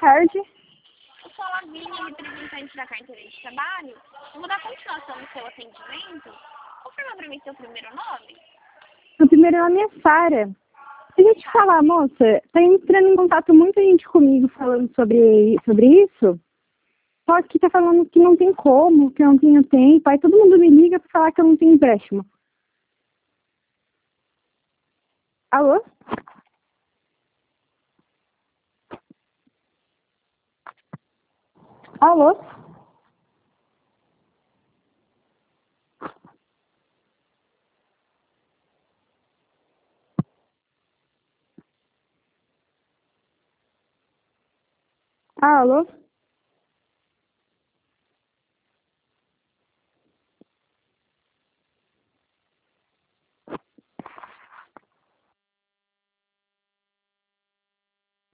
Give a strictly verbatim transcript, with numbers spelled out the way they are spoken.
tarde. Eu sou a Lavínia, representante da carteira de trabalho. Eu vou dar continuação no seu atendimento. Confirma para mim seu primeiro nome. O primeiro nome é Sara. Deixa eu te falar, moça, tá entrando em contato muita gente comigo falando sobre, sobre isso. Só que tá falando que não tem como, que eu não tenho tempo. Aí todo mundo me liga pra falar que eu não tenho empréstimo. Alô? Alô? Alô?